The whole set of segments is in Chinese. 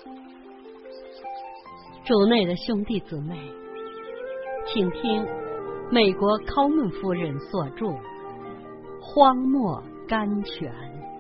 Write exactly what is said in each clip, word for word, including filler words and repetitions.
主内的兄弟姊妹，请听美国考门夫人所著《荒漠甘泉》。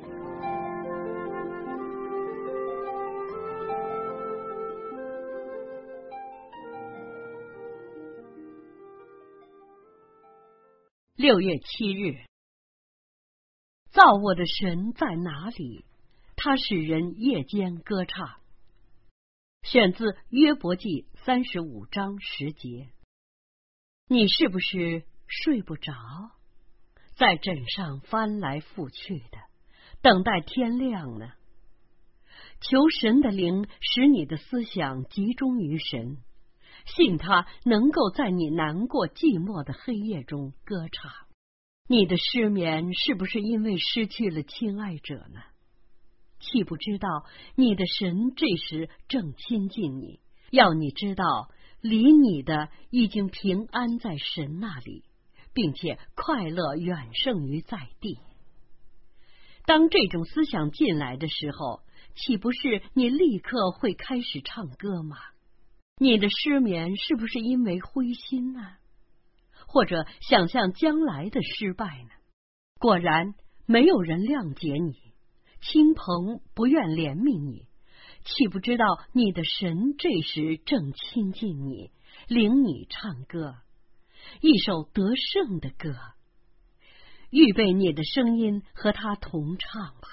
六月七日，造我的神在哪里？他使人夜间歌唱。选自约伯记三十五章十节。你是不是睡不着，在枕上翻来覆去的，等待天亮呢？求神的灵使你的思想集中于神，信他能够在你难过寂寞的黑夜中歌唱。你的失眠是不是因为失去了亲爱者呢？岂不知道你的神这时正亲近你，要你知道离你的已经平安在神那里，并且快乐远胜于在地。当这种思想进来的时候，岂不是你立刻会开始唱歌吗？你的失眠是不是因为灰心呢？或者想象将来的失败呢？果然没有人谅解你，亲朋不愿怜悯你，岂不知道你的神这时正亲近你，领你唱歌，一首得胜的歌，预备你的声音和他同唱吧。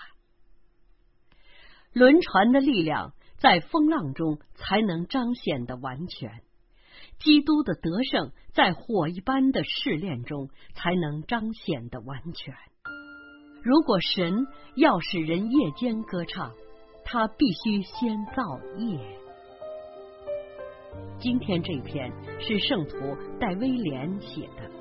轮船的力量在风浪中才能彰显得完全，基督的得胜在火一般的试炼中才能彰显得完全。如果神要使人夜间歌唱，他必须先造夜。今天这篇是圣徒戴威廉写的。